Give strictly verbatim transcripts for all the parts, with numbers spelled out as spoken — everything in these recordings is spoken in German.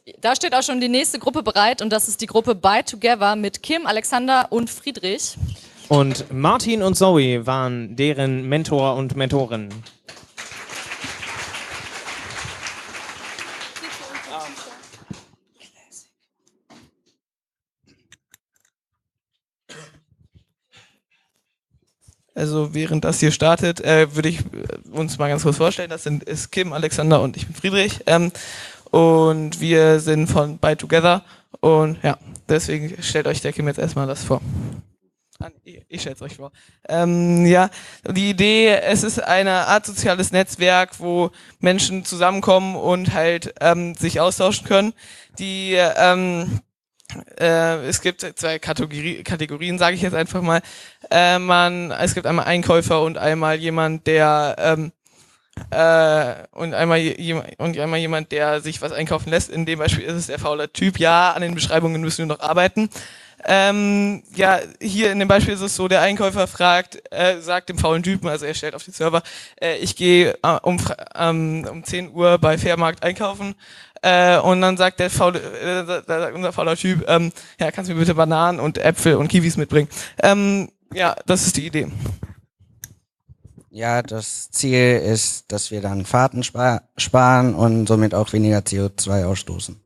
Da steht auch schon die nächste Gruppe bereit und das ist die Gruppe By Together mit Kim, Alexander und Friedrich. Und Martin und Zoe waren deren Mentor und Mentorin. Also während das hier startet, äh, würde ich uns mal ganz kurz vorstellen. Das sind ist Kim, Alexander und ich bin Friedrich. Ähm, und wir sind von By Together. Und ja, deswegen stellt euch der Kim jetzt erstmal das vor. Ich, ich stelle es euch vor. Ähm, ja, die Idee, es ist eine Art soziales Netzwerk, wo Menschen zusammenkommen und halt ähm, sich austauschen können. Die ähm, äh, es gibt zwei Kategorie, Kategorien, sage ich jetzt einfach mal. Äh, man, es gibt einmal Einkäufer und einmal jemand, der ähm, äh, und einmal jemand und einmal jemand, der sich was einkaufen lässt. In dem Beispiel ist es der faule Typ. Ja, an den Beschreibungen müssen wir noch arbeiten. Ähm, ja, hier in dem Beispiel ist es so, der Einkäufer fragt, äh, sagt dem faulen Typen, also er stellt auf den Server, äh, ich gehe äh, um, ähm, um zehn Uhr bei Fairmarkt einkaufen, äh, und dann sagt der faule, äh, da sagt unser fauler Typ, ähm, ja, kannst du mir bitte Bananen und Äpfel und Kiwis mitbringen? Ähm, ja, das ist die Idee. Ja, das Ziel ist, dass wir dann Fahrten spar sparen und somit auch weniger C O zwei ausstoßen.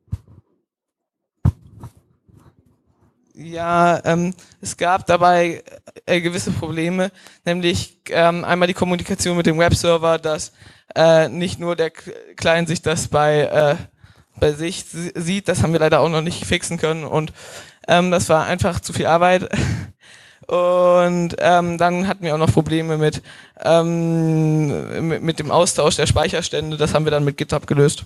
Ja, ähm, es gab dabei äh, gewisse Probleme, nämlich ähm, einmal die Kommunikation mit dem Webserver, dass äh, nicht nur der Client sich das bei, äh, bei sich sieht, das haben wir leider auch noch nicht fixen können und ähm, das war einfach zu viel Arbeit. Und ähm, dann hatten wir auch noch Probleme mit, ähm, mit, mit dem Austausch der Speicherstände, das haben wir dann mit GitHub gelöst.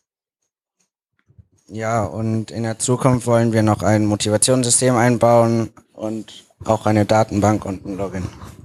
Ja, und in der Zukunft wollen wir noch ein Motivationssystem einbauen und auch eine Datenbank und ein Login.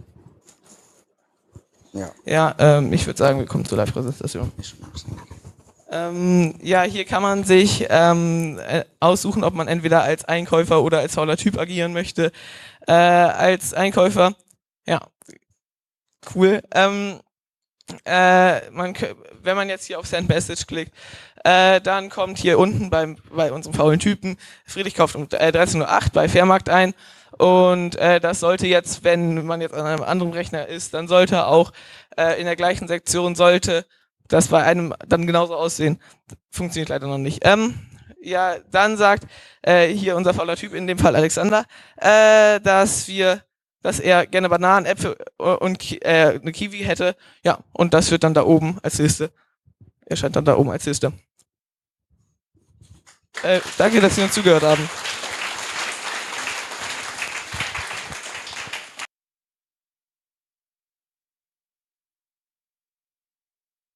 Ja, ja ähm, ich würde sagen, wir kommen zur Live-Präsentation. Ähm, ja, hier kann man sich ähm, aussuchen, ob man entweder als Einkäufer oder als fauler Typ agieren möchte. Äh, als Einkäufer, ja, cool. Ähm, äh, man, wenn man jetzt hier auf Send Message klickt, äh, dann kommt hier unten beim, bei unserem faulen Typen, Friedrich kauft um äh, dreizehn Uhr acht bei Fairmarkt ein und äh, das sollte jetzt, wenn man jetzt an einem anderen Rechner ist, dann sollte auch äh, in der gleichen Sektion sollte das bei einem dann genauso aussehen. Funktioniert leider noch nicht. Ähm, ja, dann sagt äh, hier unser fauler Typ, in dem Fall Alexander, äh, dass wir dass er gerne Bananen, Äpfel und Ki äh, eine Kiwi hätte. Ja, und das wird dann da oben als Liste. Erscheint dann da oben als Liste. Äh, danke, dass Sie uns zugehört haben.